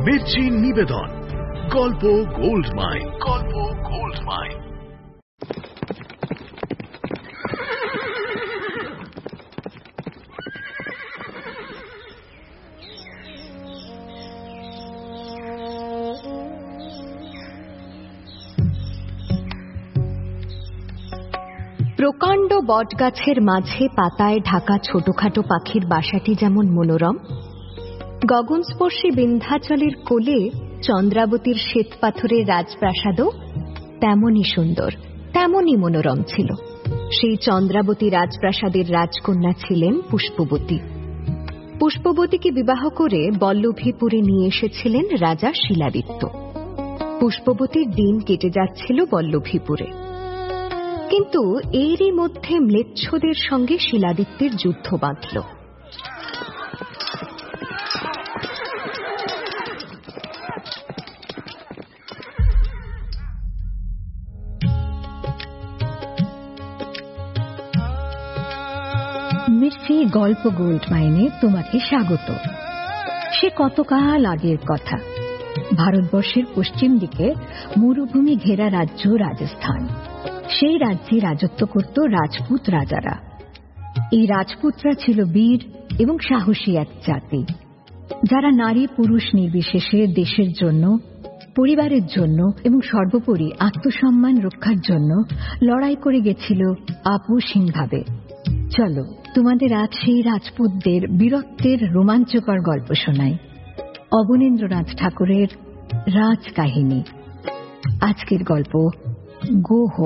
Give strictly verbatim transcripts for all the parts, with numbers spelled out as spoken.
মির্চি নিবেদন গল্প gold mine. গল্প গোল্ড মাইন। প্রকাণ্ড বটগাছের মাঝে পাতায় ঢাকা ছোটখাটো পাখির বাসাটি যেমন মনোরম, গগনস্পর্শী বিন্ধ্যাচলের কোলে চন্দ্রাবতীর শ্বেতপাথরের রাজপ্রাসাদও তেমনই সুন্দর, তেমনই মনোরম ছিল। সেই চন্দ্রাবতী রাজপ্রাসাদের রাজকন্যা ছিলেন পুষ্পবতী। পুষ্পবতীকে বিবাহ করে বল্লভীপুরে নিয়ে এসেছিলেন রাজা শিলাদিত্য। পুষ্পবতীর দিন কেটে যাচ্ছিল বল্লভীপুরে, কিন্তু এরই মধ্যে ম্লেচ্ছদের সঙ্গে শিলাদিত্যের যুদ্ধ বাঁধল। মির্চি গল্প গোল্ড মাইনে তোমাকে স্বাগত। সে কতকাল আগের কথা। ভারতবর্ষের পশ্চিম দিকে মরুভূমি ঘেরা রাজ্য রাজস্থান। সেই রাজ্যে রাজত্ব করত রাজপুত রাজারা। এই রাজপুতরা ছিল বীর এবং সাহসী এক জাতি, যারা নারী পুরুষ নির্বিশেষে দেশের জন্য, পরিবারের জন্য এবং সর্বোপরি আত্মসম্মান রক্ষার জন্য লড়াই করে গেছিল আপোষহীনভাবে। চলো তোমাদের আজ সেই রাজপুতদের বীরত্বের রোমাঞ্চকর গল্প শোনাই। অবনীন্দ্রনাথ ঠাকুরের রাজকাহিনী। আজকের গল্প গোহ।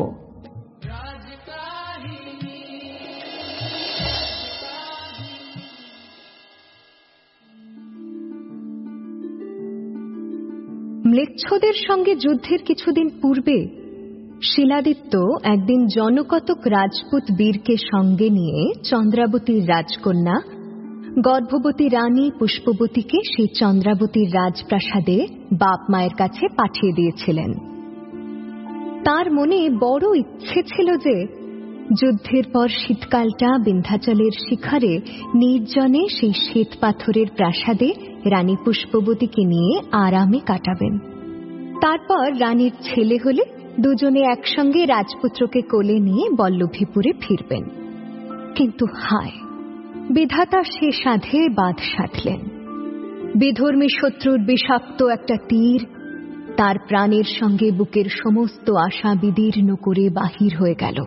ম্লেচ্ছদের সঙ্গে যুদ্ধের কিছুদিন পূর্বে শিলাদিত্য একদিন জনকতক রাজপুত বীরকে সঙ্গে নিয়ে চন্দ্রাবতীর রাজকন্যা গর্ভবতী রানী পুষ্পবতীকে সেই চন্দ্রাবতীর রাজপ্রাসাদে বাপ মায়ের কাছে পাঠিয়ে দিয়েছিলেন। তার মনে বড় ইচ্ছে ছিল যে যুদ্ধের পর শীতকালটা বিন্ধ্যাচলের শিখরে নির্জনে সেই শ্বেত পাথরের প্রাসাদে রানী পুষ্পবতীকে নিয়ে আরামে কাটাবেন। তারপর রানীর ছেলে হলে দুজনে একসঙ্গে রাজপুত্রকে কোলে নিয়ে বল্লভীপুরে ফিরবেন। কিন্তু হায়, বিধাতা সে সাধে বাঁধ সাধলেন। বিধর্মী শত্রুর বিষাক্ত একটা তীর তার প্রাণের সঙ্গে বুকের সমস্ত আশা বিদীর্ণ করে বাহির হয়ে গেল।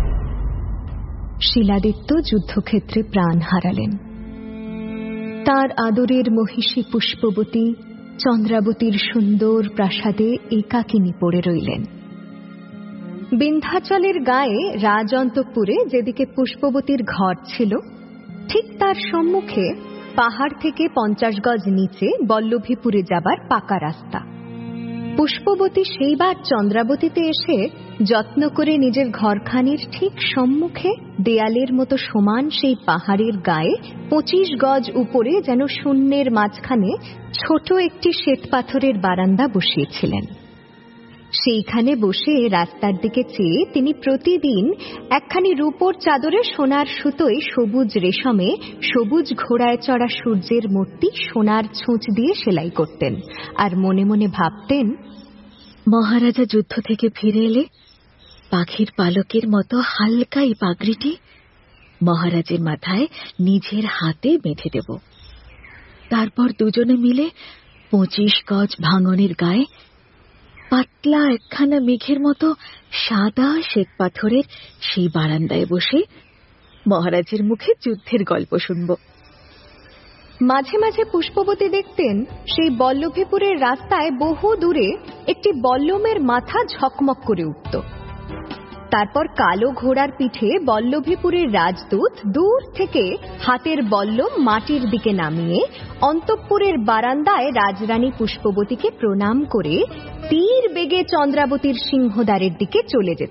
শিলাদিত্য যুদ্ধক্ষেত্রে প্রাণ হারালেন। তার আদরের মহিষী পুষ্পবতী চন্দ্রাবতীর সুন্দর প্রাসাদে একাকিনী পড়ে রইলেন। বিন্ধ্যাচলের গায়ে রাজ অন্তঃপুরে যেদিকে পুষ্পবতীর ঘর ছিল, ঠিক তার সম্মুখে পাহাড় থেকে পঞ্চাশ গজ নিচে বল্লভীপুরে যাবার পাকা রাস্তা। পুষ্পবতী সেইবার চন্দ্রাবতীতে এসে যত্ন করে নিজের ঘরখানির ঠিক সম্মুখে দেয়ালের মতো সমান সেই পাহাড়ের গায়ে পঁচিশ গজ উপরে যেন শূন্যের মাঝখানে ছোট একটি শ্বেতপাথরের বারান্দা বসিয়েছিলেন। সেইখানে বসে রাস্তার দিকে চেয়ে তিনি প্রতিদিন একখানি রূপোর চাদরে সোনার সুতোয় সবুজ রেশমে সবুজ ঘোড়ায় চড়া সূর্যের মূর্তি সোনার ছুঁচ দিয়ে সেলাই করতেন, আর মনে মনে ভাবতেন, মহারাজা যুদ্ধ থেকে ফিরে এলে পাখির পালকের মতো হালকা এই পাগড়িটি মহারাজের মাথায় নিজের হাতে বেঁধে দেব। তারপর দুজনে মিলে পঁচিশ গজ ভাঙনের গায়ে পাতলা একখানা মেঘের মতো সাদা শ্বেত পাথরের সেই বারান্দায় বসে মহারাজের মুখে যুদ্ধের গল্প শুনব। মাঝে মাঝে পুষ্পবতী দেখতেন সেই বল্লভীপুরের রাস্তায় বহু দূরে একটি বল্লমের মাথা ঝকমক করে উঠত। তারপর কালো ঘোড়ার পিঠে বল্লভীপুরের রাজদূত দূর থেকে হাতের বল্লম মাটির দিকে নামিয়ে অন্তঃপুরের বারান্দায় রাজরানী পুষ্পবতীকে প্রণাম করে তীর বেগে চন্দ্রাবতীর সিংহদ্বারের দিকে চলে যেত।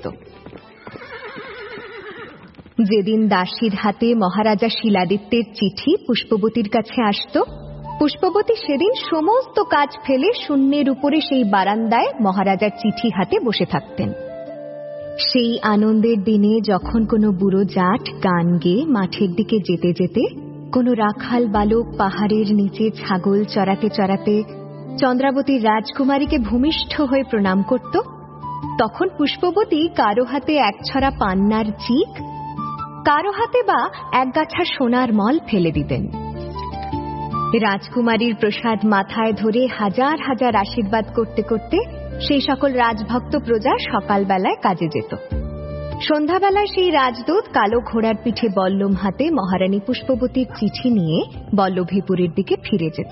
যেদিন দাসীর হাতে মহারাজা শিলাদিত্যের চিঠি পুষ্পবতীর কাছে আসত, পুষ্পবতী সেদিন সমস্ত কাজ ফেলে শূন্যের উপরে সেই বারান্দায় মহারাজার চিঠি হাতে বসে থাকতেন। সেই আনন্দের দিনে যখন কোনো বুড়ো জাট গান গেয়ে মাঠের দিকে যেতে যেতে, কোনো রাখাল বালক পাহাড়ের নিচে ছাগল চড়াতে চড়াতে চন্দ্রাবতীর রাজকুমারীকে ভূমিষ্ঠ হয়ে প্রণাম করত, তখন পুষ্পবতী কারো হাতে এক ছড়া পান্নার চিক, কারো হাতে বা একগাছা সোনার মল ফেলে দিতেন। রাজকুমারীর প্রসাদ মাথায় ধরে হাজার হাজার আশীর্বাদ করতে করতে সেই সকল রাজভক্ত প্রজা সকালবেলায় কাজে যেত। সন্ধ্যাবেলায় সেই রাজদূত কালো ঘোড়ার পিঠে বল্লম হাতে মহারানী পুষ্পবতীর চিঠি নিয়ে বল্লভীপুরের দিকে ফিরে যেত।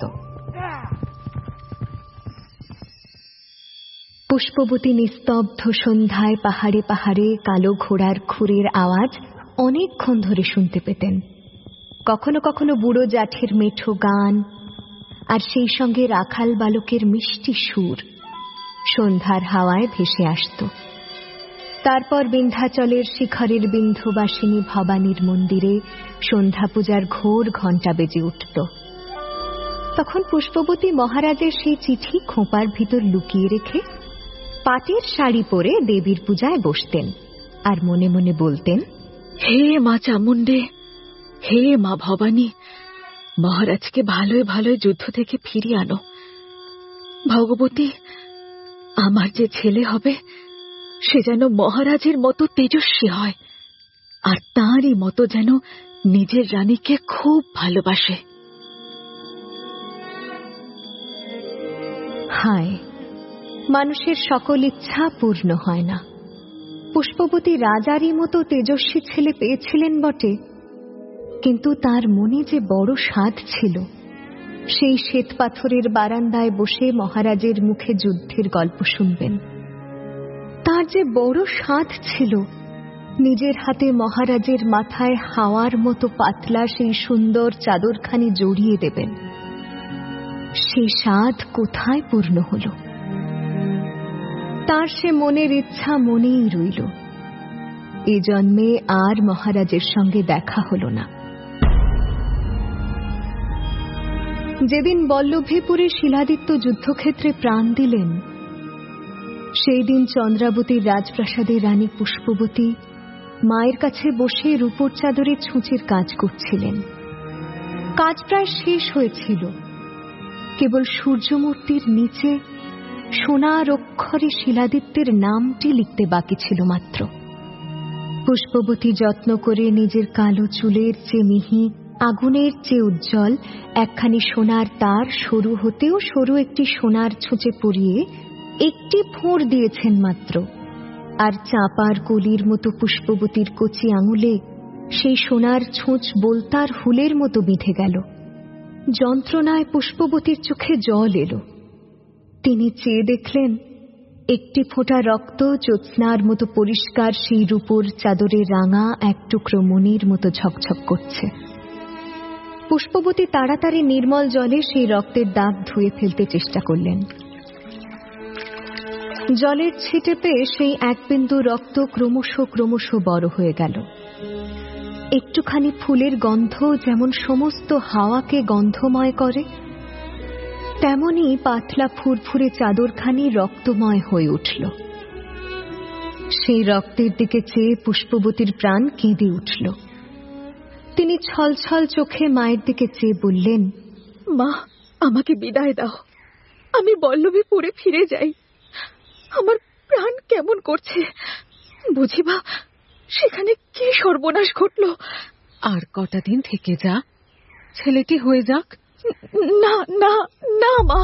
পুষ্পবতী নিস্তব্ধ সন্ধ্যায় পাহাড়ে পাহাড়ে কালো ঘোড়ার খুরের আওয়াজ অনেকক্ষণ ধরে শুনতে পেতেন। কখনো কখনো বুড়ো জাঠের মেঠো গান, আর সেই সঙ্গে রাখাল বালকের মিষ্টি সুর সন্ধ্যার হাওয়ায় ভেসে আসত। তারপর বিন্ধ্যাচলের শিখরের বিন্ধবাসিনী ভবানীর মন্দিরে সন্ধ্যা পূজার ঘোর ঘণ্টা বেজে উঠত। তখন পুষ্পবতী মহারাজের সেই চিঠি খোঁপার ভিতর লুকিয়ে রেখে পাটের শাড়ি পরে দেবীর পূজায় বসতেন, আর মনে মনে বলতেন, হে মা চামুণ্ডে, হে মা ভবানী, মহারাজকে ভালোই ভালোই যুদ্ধ থেকে ফিরিয়ে আনো। ভগবতী, আমার যে ছেলে হবে সে যেন মহারাজের মতো তেজস্বী হয়, আর তাঁরই মতো যেন নিজের রানীকে খুব ভালোবাসে। হায়, মানুষের সকল ইচ্ছা পূর্ণ হয় না। পুষ্পবতী রাজারই মতো তেজস্বী ছেলে পেয়েছিলেন বটে, কিন্তু তার মনে যে বড় সাধ ছিল, সেই শ্বেত পাথরের বারান্দায় বসে মহারাজের মুখে যুদ্ধের গল্প শুনবেন। তার যে বড় সাধ ছিল নিজের হাতে মহারাজের মাথায় হাওয়ার মতো পাতলা সেই সুন্দর চাদরখানি জড়িয়ে দেবেন। সেই সাধ কোথায় পূর্ণ হল? তার সে মনের ইচ্ছা মনেই রইল। এ জন্মে আর মহারাজের সঙ্গে দেখা হল না। যেদিন বল্লভীপুরে শিলাদিত্য যুদ্ধক্ষেত্রে প্রাণ দিলেন, সেই দিন চন্দ্রাবতীর রাজপ্রাসাদের রানী পুষ্পবতী মায়ের কাছে বসে রূপোর চাদরে ছুঁচের কাজ করছিলেন। কাজ প্রায় শেষ হয়েছিল, কেবল সূর্যমূর্তির নিচে সোনার অক্ষরে শিলাদিত্যের নামটি লিখতে বাকি ছিল মাত্র। পুষ্পবতী যত্ন করে নিজের কালো চুলের চেয়ে মিহি, আগুনের চেয়ে উজ্জ্বল একখানি সোনার তার সরু হতেও সরু একটি সোনার ছুঁচে পরিয়ে একটি ফোঁড় দিয়েছেন মাত্র, আর চাঁপার কলির মতো পুষ্পবতীর কচি আঙুলে সেই সোনার ছুঁচ বোলতার হুলের মতো বিঁধে গেল। যন্ত্রণায় পুষ্পবতীর চোখে জল এলো। তিনি চেয়ে দেখলেন, একটি ফোঁটা রক্ত জ্যোৎস্নার মতো পরিষ্কার সেই রূপোর চাদরে রাঙা এক টুকরো মণির মতো ঝকঝক করছে। পুষ্পবতী তাড়াতাড়ি নির্মল জলে সেই রক্তের দাগ ধুয়ে ফেলতে চেষ্টা করলেন। জলের ছিটে পেয়ে সেই এক বিন্দু রক্ত ক্রমশ ক্রমশ বড় হয়ে গেল। একটুখানি ফুলের গন্ধ যেমন সমস্ত হাওয়াকে গন্ধময় করে, তেমনি পাতলা ফুরফুরে চাদরখানি রক্তময় হয়ে উঠল। সেই রক্তের দিকে চেয়ে পুষ্পবতীর প্রাণ কেঁদে উঠল। তিনি ছলছল চোখে মায়ের দিকে চেয়ে বললেন, মা, আমাকে বিদায় দাও, আমি বল্লভীপুরে ফিরে যাই। আমার প্রাণ কেমন করছে, বুঝিবা সেখানে কি সর্বনাশ ঘটল। আর কটা দিন থেকে যা, ছেলেটি হয়ে যাক। না না না মা।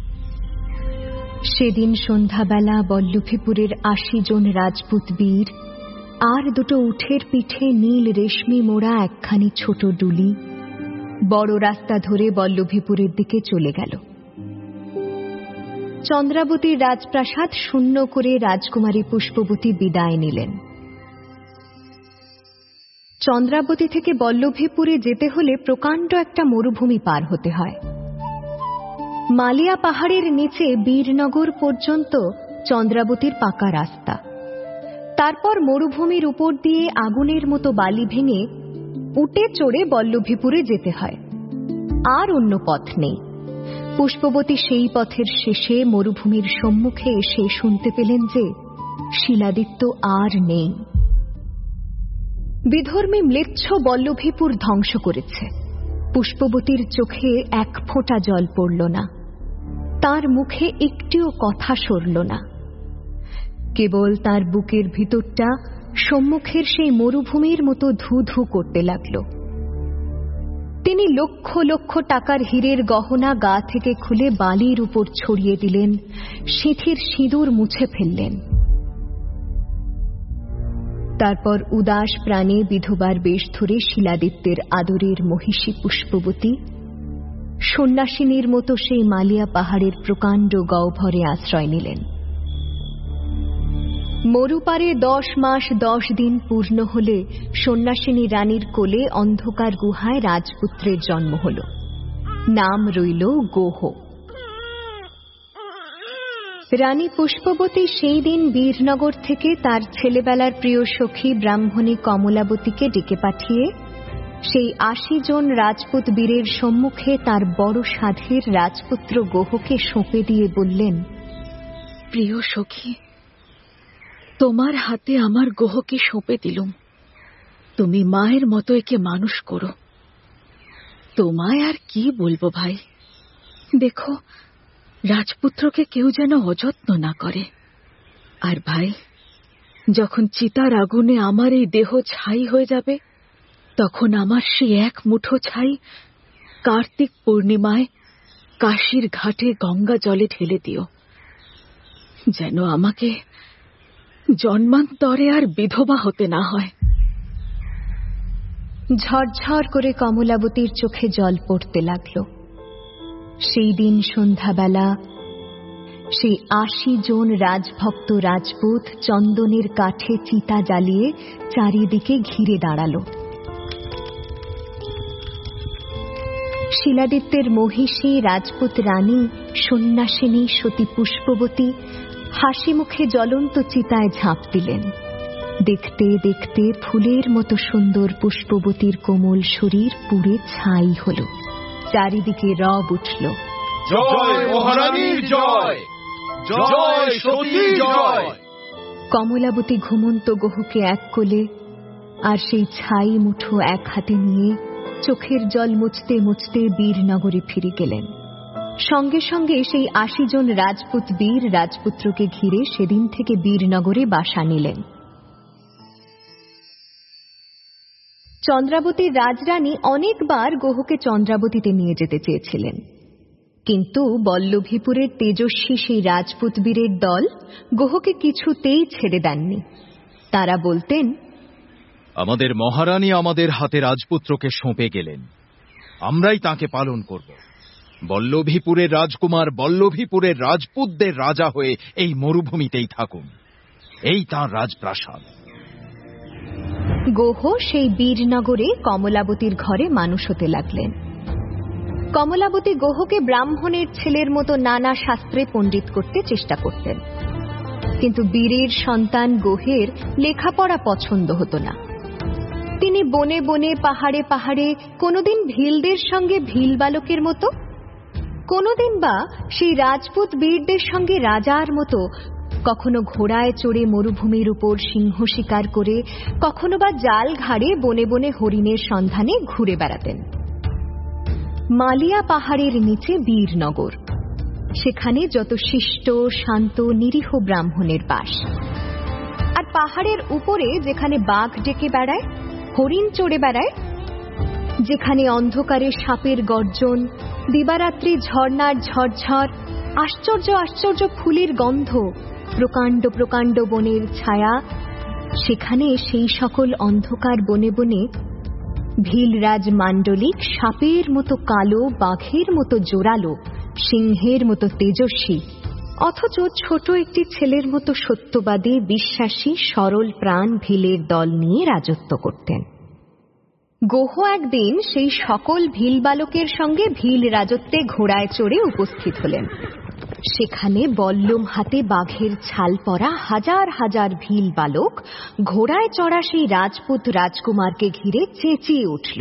সেদিন সন্ধ্যাবেলা বল্লভীপুরের আশি জন রাজপুত বীর আর দুটো উঠের পিঠে নীল রেশমি মোড়া একখানি ছোট ডুলি বড় রাস্তা ধরে বল্লভীপুরের দিকে চলে গেল। চন্দ্রাবতীর রাজপ্রাসাদ শূন্য করে রাজকুমারী পুষ্পবতী বিদায় নিলেন। চন্দ্রাবতী থেকে বল্লভীপুরে যেতে হলে প্রকাণ্ড একটা মরুভূমি পার হতে হয়। মালিয়া পাহাড়ের নিচে বীরনগর পর্যন্ত চন্দ্রাবতীর পাকা রাস্তা, তারপর মরুভূমির উপর দিয়ে আগুনের মতো বালি ভেঙে উটে চড়ে বল্লভীপুরে যেতে হয়। আর অন্য পথ নেই। পুষ্পবতী সেই পথের শেষে মরুভূমির সম্মুখে এসে শুনতে পেলেন যে শিলাদিত্য আর নেই। বিধর্মী ম্লেচ্ছ বল্লভীপুর ধ্বংস করেছে। পুষ্পবতীর চোখে এক ফোঁটা জল পড়ল না। তার মুখে একটিও কথা সরল না। কেবল তার বুকের ভিতরটা সম্মুখের সেই মরুভূমির মতো ধু ধু করতে লাগল। তিনি লক্ষ লক্ষ টাকার হীরের গহনা গা থেকে খুলে বালির উপর ছড়িয়ে দিলেন, সিঁথির সিঁদুর মুছে ফেললেন। তারপর উদাস প্রাণে বিধবার বেশ ধরে শিলাদিত্যের আদরের মহিষী পুষ্পবতী সন্ন্যাসিনীর মতো সেই মালিয়া পাহাড়ের প্রকাণ্ড গহ্বরে আশ্রয় নিলেন। মরুপারে দশ মাস দশ দিন পূর্ণ হলে সন্ন্যাসিনী রানীর কোলে অন্ধকার গুহায় রাজপুত্রের জন্ম হল। নাম রইল গোহ। রানী পুষ্পবতী সেই দিন বীরনগর থেকে তার ছেলেবেলার প্রিয় সখী ব্রাহ্মণী কমলাবতীকে ডেকে পাঠিয়ে সেই আশি জন রাজপুত বীরের সম্মুখে তার বড় সাধের রাজপুত্র গোহকে সঁপে দিয়ে বললেন, প্রিয় সখী, তোমার হাতে আমার গোহকে সঁপে দিলুম। তুমি মায়ের মতো একে মানুষ করো। তোমায় আর কি বলবো ভাই, দেখো রাজপুত্রকে কেউ যেন অযত্ন না করে। আর ভাই, যখন চিতার আগুনে আমার এই দেহ ছাই হয়ে যাবে, তখন আমার সেই এক মুঠো ছাই কার্তিক পূর্ণিমায় কাশীর ঘাটে গঙ্গা জলে ঢেলে দিও, যেন আমাকে জন্মান্তরে আর বিধবা হতে না হয়। ঝরঝর করে কমলাবতীর চোখে জল পড়তে লাগল। সেই দিন সন্ধ্যাবেলা সেই আশি জন রাজভক্ত রাজপুত চন্দনের কাঠে চিতা জ্বালিয়ে চারিদিকে ঘিরে দাঁড়াল। শিলাদিত্যের মহিষী রাজপুত রানী সন্ন্যাসিনী সতী পুষ্পবতী হাসি মুখে জ্বলন্ত চিতায় ঝাঁপ দিলেন। দেখতে দেখতে ফুলের মতো সুন্দর পুষ্পবতীর কোমল শরীর পুড়ে ছাই হল। চারিদিকে রব উঠল, জয় মহারানীর জয়, জয় সতী জয়। কমলাবতী ঘুমন্ত গোহকে এক কোলে আর সেই ছাই মুঠো এক হাতে নিয়ে চোখের জল মুছতে মুছতে বীরনগরে ফিরে গেলেন। সঙ্গে সঙ্গে সেই আশি জন রাজপুত বীর রাজপুত্রকে ঘিরে সেদিন থেকে বীরনগরে বাসা নিলেন। চন্দ্রাবতীর রাজরানী অনেকবার গোহকে চন্দ্রাবতীতে নিয়ে যেতে চেয়েছিলেন, কিন্তু বল্লভীপুরের তেজস্বী সেই রাজপুত বীরের দল গোহকে কিছুতেই ছেড়ে দেননি। তারা বলতেন, আমাদের মহারানী আমাদের হাতে রাজপুত্রকে সঁপে গেলেন, আমরাই তাকে পালন করব। বল্লভীপুরের রাজকুমার বল্লভীপুরের রাজপুতদের রাজা হয়ে এই মরুভূমিতেই থাকুন, এই তাঁর রাজপ্রাসাদ। গোহ সেই বীরনগরে কমলাবতীর ঘরে মানুষ হতে লাগলেন। কমলাবতী গোহকে ব্রাহ্মণের ছেলের মতো নানা শাস্ত্রে পণ্ডিত করতে চেষ্টা করতেন, কিন্তু বীরের সন্তান গোহের লেখাপড়া পছন্দ হতো না। তিনি বনে বনে পাহাড়ে পাহাড়ে কোনোদিন ভিলদের সঙ্গে ভিল বালকের মতো, কোনোদিন বা সেই রাজপুত বীরদের সঙ্গে রাজার মতো, কখনো ঘোড়ায় চড়ে মরুভূমির উপর সিংহ শিকার করে, কখনো বা জাল ঘাড়ে বনে বনে হরিণের সন্ধানে ঘুরে বেড়াতেন। মালিয়া পাহাড়ের নিচে বীরনগর, সেখানে যত শিষ্ট শান্ত নিরীহ ব্রাহ্মণের বাস। আর পাহাড়ের উপরে যেখানে বাঘ ডেকে বেড়ায়, হরিণ চড়ে বেড়ায়, যেখানে অন্ধকারে সাপের গর্জন, দিবারাত্রি ঝর্ণার ঝরঝর, আশ্চর্য আশ্চর্য ফুলের গন্ধ, প্রকাণ্ড প্রকাণ্ড বনের ছায়া, সেখানে সেই সকল অন্ধকার বনে বনে ভিলরাজ মান্ডলিক সাপের মতো কালো, বাঘের মতো জোরালো, সিংহের মতো তেজস্বী, অথচ ছোট একটি ছেলের মতো সত্যবাদী বিশ্বাসী সরল প্রাণ ভিলের দল নিয়ে রাজত্ব করতেন। গোহ একদিন সেই সকল ভিল বালকের সঙ্গে ভিল রাজত্বে ঘোড়ায় চড়ে উপস্থিত হলেন। সেখানে বল্লম হাতে বাঘের ছাল পরা হাজার হাজার ভিল বালক ঘোড়ায় চড়া সেই রাজপুত রাজকুমারকে ঘিরে চেঁচিয়ে উঠল,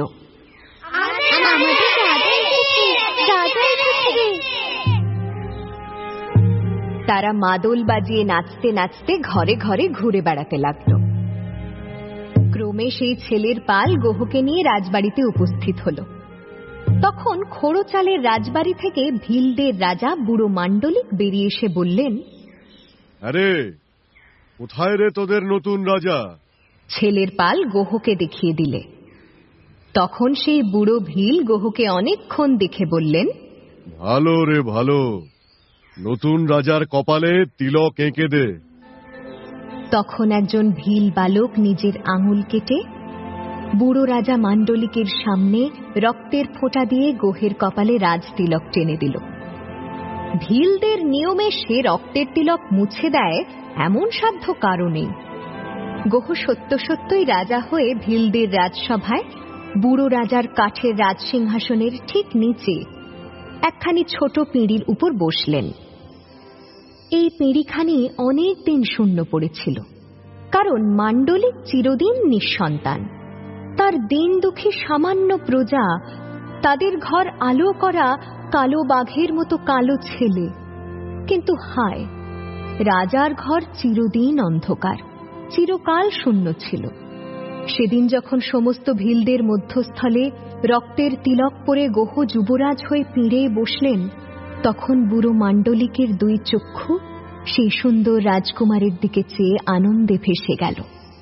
তারা মাদল বাজিয়ে নাচতে নাচতে ঘরে ঘরে ঘুরে বেড়াতে লাগলো। ক্রমে সেই ছেলের পাল গোহকে নিয়ে রাজবাড়িতে উপস্থিত হল। তখন খোড়োচালের রাজবাড়ি থেকে ভিলদের রাজা বুড়ো মান্ডলিক বেরিয়ে এসে বললেন, আরে কোথায় রে তোদের নতুন রাজা? ছেলের পাল গোহকে দেখিয়ে দিলে। তখন সেই বুড়ো ভিল গোহকে অনেকক্ষণ দেখে বললেন, ভালো রে ভালো, নতুন রাজার কপালে তিলক এঁকে দে। তখন একজন ভিল বালক নিজের আঙুল কেটে বুড়ো রাজা মান্ডলিকের সামনে রক্তের ফোঁটা দিয়ে গোহের কপালে রাজ তিলক টেনে দিল। ভিলদের নিয়মে সে রক্তের তিলক মুছে দেয় এমন সাধ্য কারণেই গোহ সত্য সত্যই রাজা হয়ে ভিলদের রাজসভায় বুড়ো রাজার কাঠের রাজসিংহাসনের ঠিক নিচে একখানি ছোট পিঁড়ির উপর বসলেন। এই পিঁড়িখানি অনেক দিন শূন্য পড়েছিল, কারণ মান্ডলিক চিরদিন নিঃসন্তান। তার দিন দুঃখী সামান্য প্রজা, তাদের ঘর আলো করা কালো বাঘের মতো কালো ছেলে। কিন্তু হায়, রাজার ঘর চিরদিন অন্ধকার, চিরকাল শূন্য ছিল। সেদিন যখন সমস্ত ভিলদের মধ্যস্থলে রক্তের তিলক পরে গোহ যুবরাজ হয়ে পিঁড়ে বসলেন, তখন বুড়ো মান্ডলিকের দুই চক্ষু সেই সুন্দর রাজকুমারের দিকে চেয়ে আনন্দে ভেসে গেল।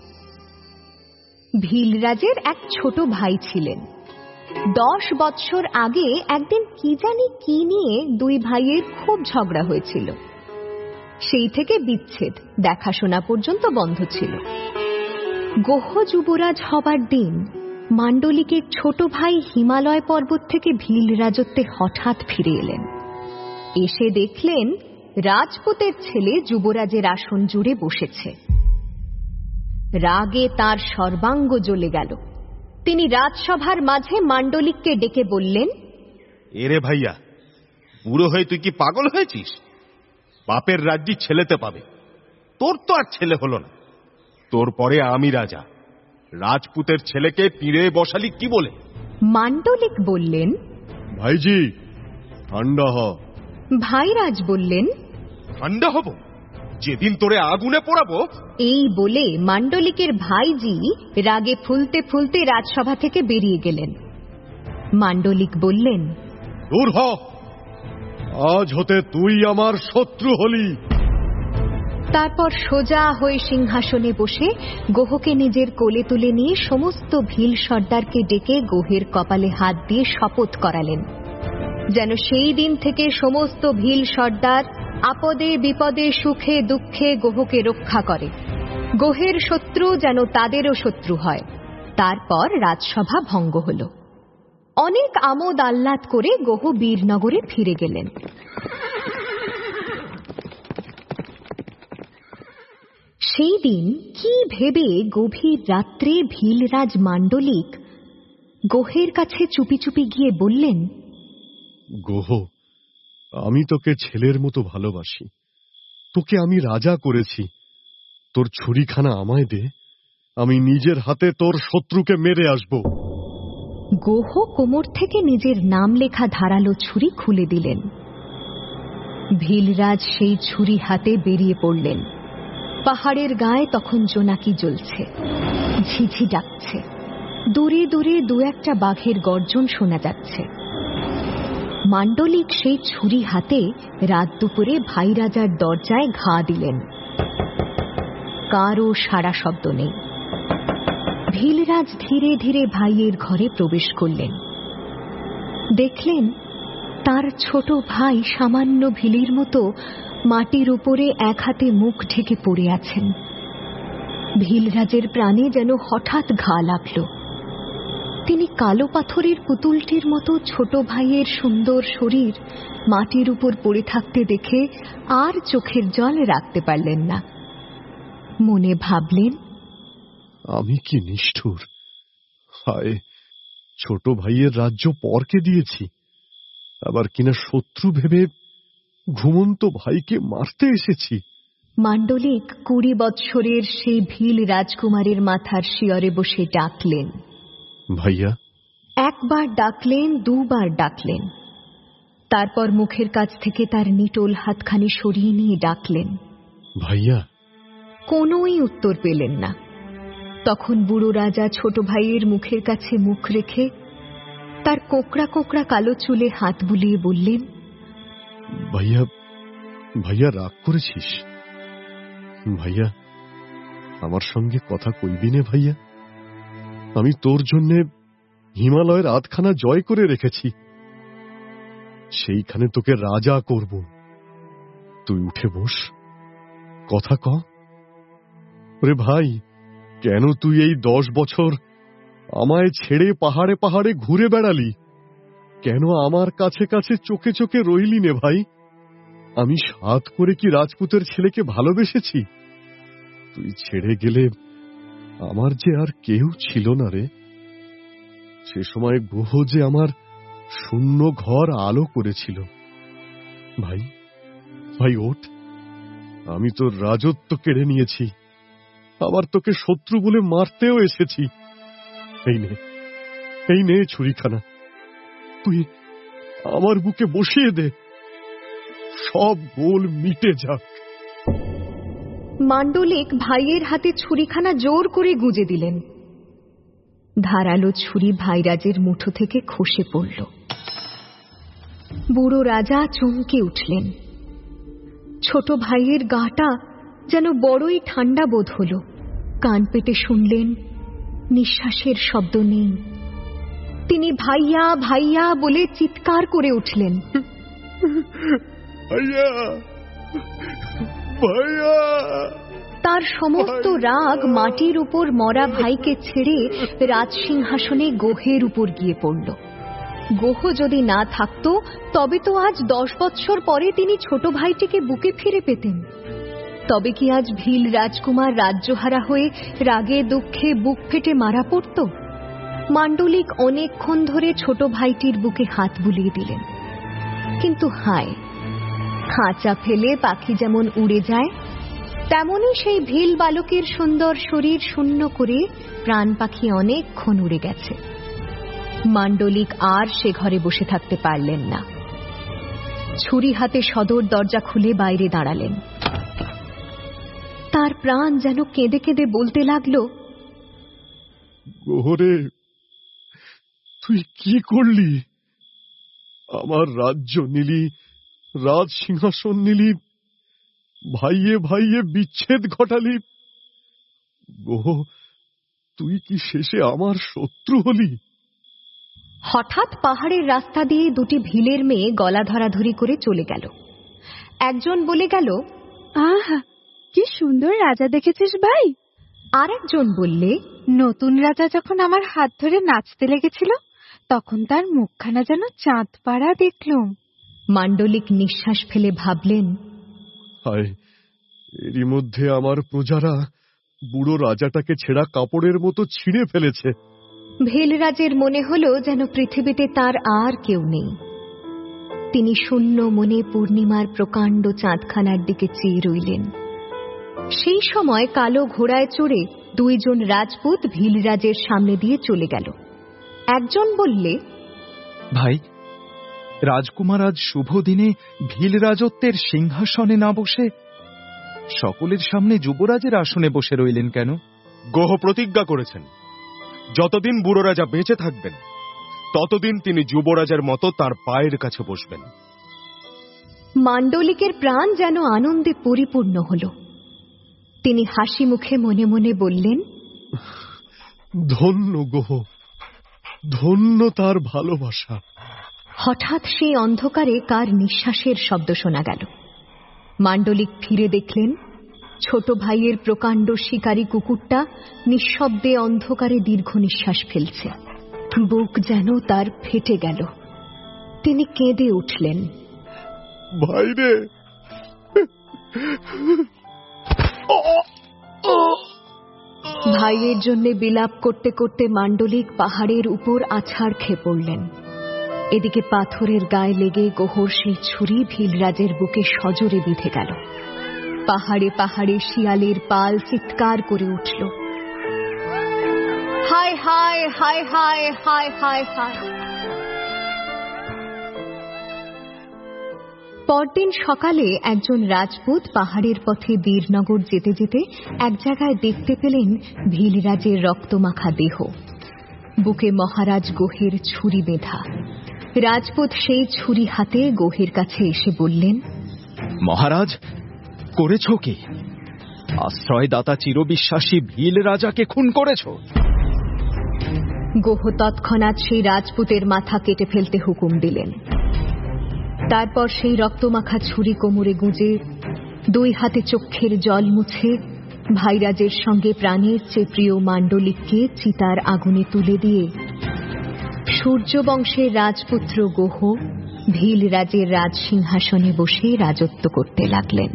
ভিলরাজের এক ছোট ভাই ছিলেন। দশ বৎসর আগে একদিন কি জানি কি নিয়ে দুই ভাইয়ের খুব ঝগড়া হয়েছিল। সেই থেকে বিচ্ছেদ, দেখাশোনা পর্যন্ত বন্ধ ছিল। গোহ যুবরাজ হবার দিন মান্ডলিকের ছোট ভাই হিমালয় পর্বত থেকে ভিল রাজত্বে হঠাৎ ফিরে এলেন। এসে দেখলেন রাজপুতের ছেলে যুবরাজের আসন জুড়ে বসেছে। রাগে তার সর্বাঙ্গ জ্বলে গেল। তিনি রাজসভার মাঝে মান্ডলিককে ডেকে বললেন, এরে ভাইয়া, বুড়ো হয়ে তুই কি পাগল হয়েছিস? বাপের রাজ্যি ছেলেতে পাবে, তোর তো আর ছেলে হলো না। তোর পরে আমি রাজা, রাজপুতের ছেলেকে পিঁড়ে বসালি কি বলে? মান্ডলিক বললেন, ভাইজি ঠান্ডা হ। ভাইরাজ বললেন, ঠান্ডা হব যেদিন তোরে আগুনে পোড়াবো। এই বলে মান্ডলিকের ভাইজি রাগে ফুলতে ফুলতে রাজসভা থেকে বেরিয়ে গেলেন। মান্ডলিক বললেন, দূর হ, আজ হতে তুই আমার শত্রু হলি। তারপর সোজা হয়ে সিংহাসনে বসে গোহকে নিজের কোলে তুলে নিয়ে সমস্ত ভিল সর্দারকে ডেকে গোহের কপালে হাত দিয়ে শপথ করালেন, যেন সেই দিন থেকে সমস্ত ভিল সর্দার আপদে বিপদে সুখে দুঃখে গোহকে রক্ষা করে। গোহের শত্রু যেন তাদেরও শত্রু হয়। তারপর রাজসভা ভঙ্গ হল। অনেক আমোদ আহ্লাদ করে গোহ বীরনগরে ফিরে গেলেন। সেই দিন কি ভেবে গভীর রাত্রে ভিলরাজ মান্ডলিক গোহের কাছে চুপি চুপি গিয়ে বললেন, গোহ, আমি তোকে ছেলের মতো ভালোবাসি। তোকে আমি রাজা করেছি, তোর ছুরিখানা আমায় দে, আমি নিজের হাতে তোর শত্রুকে মেরে আসব। গোহ কোমর থেকে নিজের নাম লেখা ধারালো ছুরি খুলে দিলেন। ভিলরাজ সেই ছুরি হাতে বেরিয়ে পড়লেন। পাহাড়ের গায়ে তখন জোনাকি জ্বলছে, ঝিঝি ডাকছে, দূরে দূরে দু একটা বাঘের গর্জন শোনা যাচ্ছে। মান্ডলিক সেই ছুরি হাতে রাত দুপুরে ভাই রাজার দরজায় ঘা দিলেন। কারও সাড়া শব্দ নেই। ভিলরাজ ধীরে ধীরে ভাইয়ের ঘরে প্রবেশ করলেন। দেখলেন তার ছোট ভাই সামান্য ভিলির মতো মাটির উপরে এক হাতে মুখ ঢেকে পড়ে আছেন। ভিলরাজের প্রাণে যেন হঠাৎ ঘা লাগল। তিনি কালো পাথরের পুতুলটির মতো ছোট ভাইয়ের সুন্দর শরীর মাটির উপর পড়ে থাকতে দেখে আর চোখের জল রাখতে পারলেন না। মনে ভাবলেন, আমি কি নিষ্ঠুর! হায়, ছোট ভাইয়ের রাজ্য পরকে দিয়েছি, আবার কিনা শত্রু ভেবে ঘুমন্ত ভাইকে মারতে এসেছি। মান্ডলিক কুড়ি বৎসরের সেই ভিল রাজকুমারের মাথার শিয়রে বসে ডাকলেন, ভাইয়া। একবার ডাকলেন, দুবার ডাকলেন। তারপর মুখের কাছ থেকে তার নিটোল হাতখানি সরিয়ে নিয়ে ডাকলেন, ভাইয়া। কোনোই উত্তর পেলেন না। তখন বুড়ো রাজা ছোট ভাইয়ের মুখের কাছে মুখ রেখে তার কোকড়া কোকড়া কালো চুলে হাত বুলিয়ে বললেন, ভাইয়া ভাইয়া রাগ করেছিস? ভাইয়া আমার সঙ্গে কথা কইবি নে ভাইয়া? আমি তোর জন্য হিমালয়ের আধখানা জয় করে রেখেছি, সেইখানে তোকে রাজা করব। তুই উঠে বস, কথা ক। ওরে ভাই, কেন তুই এই দশ বছর আমায় ছেড়ে পাহাড়ে পাহাড়ে ঘুরে বেড়ালি? কেন আমার কাছে কাছে চোখে চোখে রইলি নে ভাই? আমি সাধ করে কি রাজপুতের ছেলেকে ভালোবেসেছি? তুই ছেড়ে গেলে আমার যে আর কেউ ছিল না রে। সে সময় গুহ যে আমার শূন্য ঘর আলো করেছিল। ভাই ভাই ওঠ, আমি তোর রাজত্ব কেড়ে নিয়েছি, আবার তোকে শত্রু বলে মারতেও এসেছি। এই নে, এই নে ছুরিখানা, তুই আমার বুকে বসিয়ে দে, সব গোল মিটে যাক। মান্ডলিক ভাইয়ের হাতে ছুরিখানা জোর করে গুঁজে দিলেন। ধারালো ছুরি ভাইরাজের মুঠো থেকে খসে পড়ল। বুড়ো রাজা চমকে উঠলেন। ছোট ভাইয়ের গাটা যেন বড়ই ঠান্ডা বোধ হল। কান পেতে শুনলেন, নিঃশ্বাসের শব্দ নেই। তিনি ভাইয়া ভাইয়া বলে চিৎকার করে উঠলেন, ভাইয়া ভাইয়া। তার সমস্ত রাগ মাটির উপর মরা ভাইকে ছেড়ে রাজসিংহাসনে গোহের উপর গিয়ে পড়ল। গোহ যদি না থাকত তবে তো আজ দশ বৎসর পরে তিনি ছোট ভাইটিকে বুকে ফিরে পেতেন। তবে কি আজ ভীল রাজকুমার রাজ্যহারা হয়ে রাগে দুঃখে বুক ফেটে মারা পড়ত? মান্ডলিক অনেকক্ষণ ধরে ছোট ভাইটির বুকে হাত বুলিয়ে দিলেন, কিন্তু হায়, খাঁচা ফেলে পাখি যেমন উড়ে যায়, তেমনি সেই ভীল বালকের সুন্দর শরীর শূন্য করে প্রাণ পাখি অনেকক্ষণ উড়ে গেছে। মান্ডলিক আর সে ঘরে বসে থাকতে পারলেন না। ছুরি হাতে সদর দরজা খুলে বাইরে দাঁড়ালেন। তার প্রাণ যেন কেঁদে কেঁদে বলতে লাগল, গোহরে, তুই কি করলি? আমার রাজ্য নিলি, রাজ সিংহাসন নিলি, ভাইয়ে ভাইয়ে বিচ্ছেদ ঘটালি। গোহ, তুই কি শেষে আমার শত্রু হলি? হঠাৎ পাহাড়ের রাস্তা দিয়ে দুটি ভিলের মেয়ে গলা ধরাধরি করে চলে গেল। একজন বলে গেল, আহা, কি সুন্দর রাজা দেখেছিস ভাই। আর একজন বললে, নতুন রাজা যখন আমার হাত ধরে নাচতে লেগেছিল তখন তার মুখখানা যেন চাঁদ পাড়া দেখলুম। মান্ডলিক নিঃশ্বাস ফেলে ভাবলেন, হায়, এরই মধ্যে আমার প্রজারা বুড়ো রাজাটাকে ছেঁড়া কাপড়ের মতো ছিঁড়ে ফেলেছে। ভীলরাজের মনে হল যেন পৃথিবীতে তার আর কেউ নেই। তিনি শূন্য মনে পূর্ণিমার প্রকাণ্ড চাঁদখানার দিকে চেয়ে রইলেন। সেই সময় কালো ঘোড়ায় চড়ে দুইজন রাজপুত ভীলরাজের সামনে দিয়ে চলে গেল। একজন বললে, ভাই, রাজকুমার আজ শুভ দিনে ভীল রাজত্বের সিংহাসনে না বসে সকলের সামনে যুবরাজের আসনে বসে রইলেন কেন? গোহ প্রতিজ্ঞা করেছেন, যতদিন বুড়ো রাজা বেঁচে থাকবেন ততদিন তিনি যুবরাজের মতো তার পায়ের কাছে বসবেন। মান্ডলিকের প্রাণ যেন আনন্দে পরিপূর্ণ হল। তিনি হাসি মুখে মনে মনে বললেন, ধন্য গোহ, ধন্য তার ভালোবাসা। হঠাৎ সেই অন্ধকারে কার নিঃশ্বাসের শব্দ শোনা গেল। মান্ডলিক ফিরে দেখলেন, ছোট ভাইয়ের প্রকাণ্ড শিকারী কুকুরটা নিঃশব্দে অন্ধকারে দীর্ঘ নিঃশ্বাস ফেলছে। বুক যেন তার ফেটে গেল। তিনি কেঁদে উঠলেন, ভাইরে, ভাইয়ের জন্য বিলাপ করতে করতে মান্ডলিক পাহাড়ের উপর আছাড় খেয়ে পড়লেন। এদিকে পাথরের গায়ে লেগে গোহর সেই ছুরি ভীলরাজের বুকে সজোরে বিঁধে গেল। পাহাড়ে পাহাড়ে শিয়ালের পাল চিৎকার করে উঠল, হায় হায় হায় হায় হায় হায় হায়। পরদিন সকালে একজন রাজপুত পাহাড়ের পথে বীরনগর যেতে যেতে এক জায়গায় দেখতে পেলেন ভীলরাজের রক্তমাখা দেহ। বুকে মহারাজ গোহের ছুরি বেঁধা। রাজপুত সেই ছুরি হাতে গোহের কাছে এসে বললেন, মহারাজ, করেছ কি? আশ্রয়দাতা চিরবিশ্বাসী ভীল রাজাকে খুন করেছ। গোহ তৎক্ষণাৎ সেই রাজপুতের মাথা কেটে ফেলতে হুকুম দিলেন। তারপর সেই রক্তমাখা ছুরি কোমরে গুঁজে দুই হাতে চোখের জল মুছে ভাইরাজের সঙ্গে প্রাণের চেয়ে প্রিয় মান্ডলিককে চিতার আগুনে তুলে দিয়ে সূর্যবংশের রাজপুত্র গোহ ভীল রাজের রাজসিংহাসনে বসে রাজত্ব করতে লাগলেন।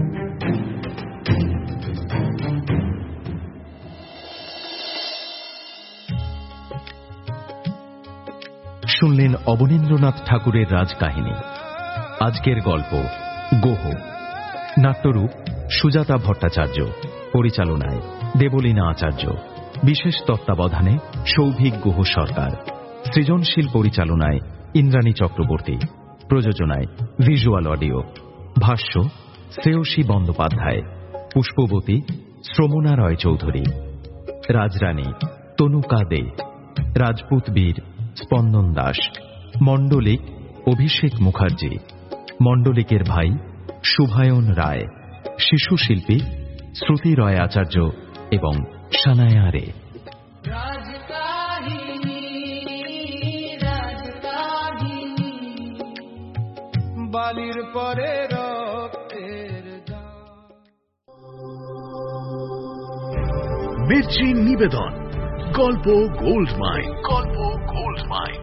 শুনলেন অবনীন্দ্রনাথ ঠাকুরের রাজকাহিনী। আজকের গল্প গোহ। নাট্যরূপ সুজাতা ভট্টাচার্য, পরিচালনায় দেবলীনা আচার্য, বিশেষ তত্ত্বাবধানে সৌভিক গুহ সরকার, সৃজনশীল পরিচালনায় ইন্দ্রাণী চক্রবর্তী, প্রযোজনায় ভিজুয়াল অডিও, ভাষ্য শ্রেয়সী বন্দ্যোপাধ্যায়, পুষ্পবতী শ্রমণা রয় চৌধুরী, রাজরানী তনুকা দে, রাজপুত বীর স্পন্দন দাস, মণ্ডলিক অভিষেক মুখার্জি, মণ্ডলিকের ভাই শুভায়ন রায়, শিশু শিল্পী শ্রুতি রয় আচার্য এবং সানায়া রে। বালির পরে রক্তের মির্চি নিবেদন গল্প গোল্ড মাইন। গল্প গোল্ড মাইন।